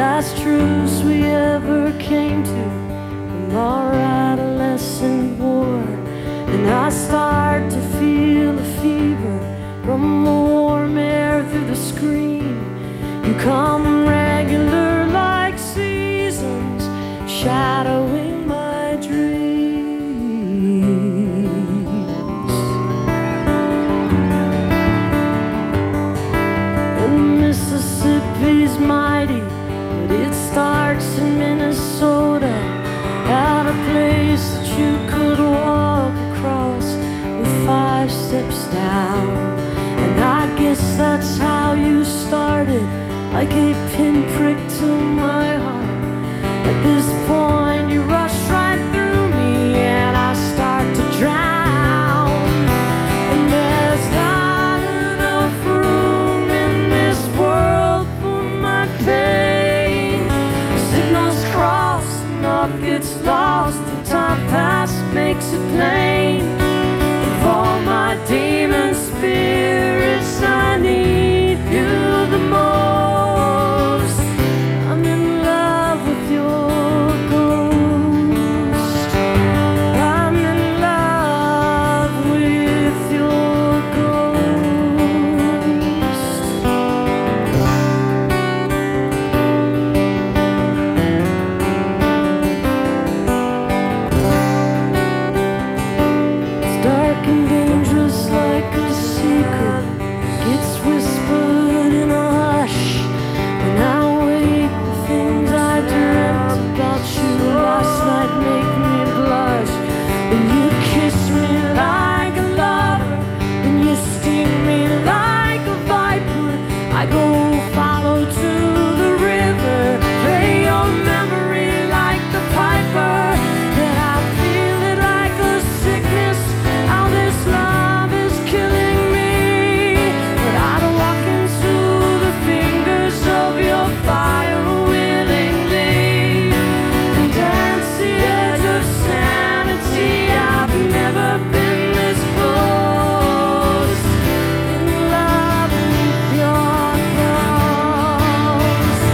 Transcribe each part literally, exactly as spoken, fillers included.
last truce we ever came to from our adolescent war. And I start to feel a fever from the warm air through the screen. You come regular like seasons, shadowing my dreams. And Mississippi's mighty, but it starts in Minnesota, at a place that you could walk across with five steps down. And I guess that's how you started, like a pinprick to my heart. At this point you rush right through me and I start to drown. And there's not enough room in this world for my pain. Signals cross, enough gets lost, and time past makes it plain. Of all my demon spirits, I need you the most. I'm in love with your ghost. I'm in love with your ghost. It's dark and dangerous like a secret, gets whispered in a hush. When I wake, the things I dreamt about you last night make me blush. When you kiss me like a lover, when you sting me like a viper, I go follow to the river, play your memory like the piper. Then I feel it like a sickness, how this love is killing me. But I'd walk into the fingers of your fire willingly and dance the edge of sanity. I've never been this close, in love with your ghost.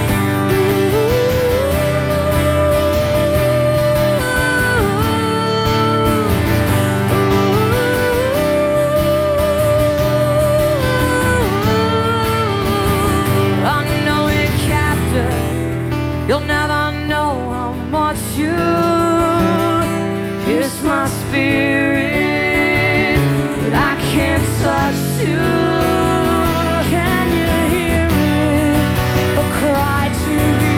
Unknowing captor, you'll never know how much you kiss my spirit, but I can't touch you. Can you hear it? A cry to be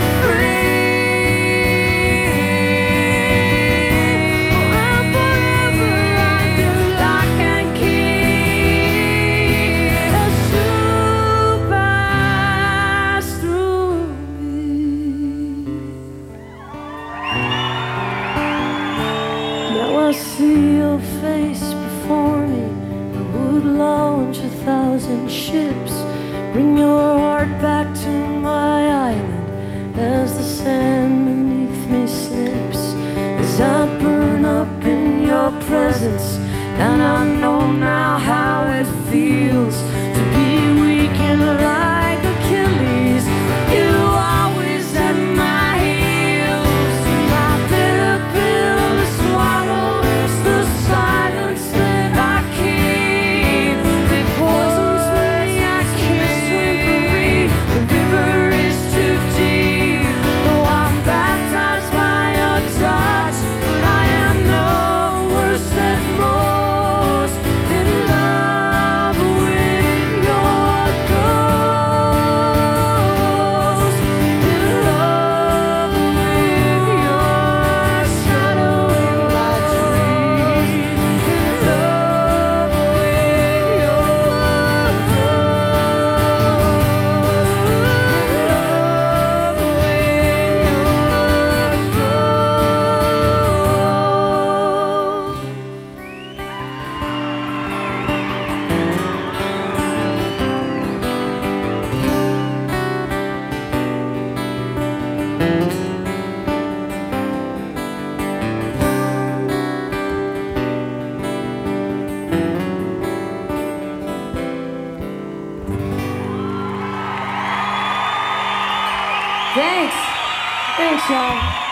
free. And forever under lock and key, as you pass through me. Now I see your face before me. I would launch a thousand ships, bring your heart back to my island as the sand beneath me slips. As I burn up in your presence, and I know now how it feels to be weak and like Achilles. You always at my heels. My bitter pill to swallow is the silence that I keep. It poisons me, I can't swim free. The river is too deep. Though I'm baptized by your touch, but I am no worse than most in love. Thanks. Thanks, y'all.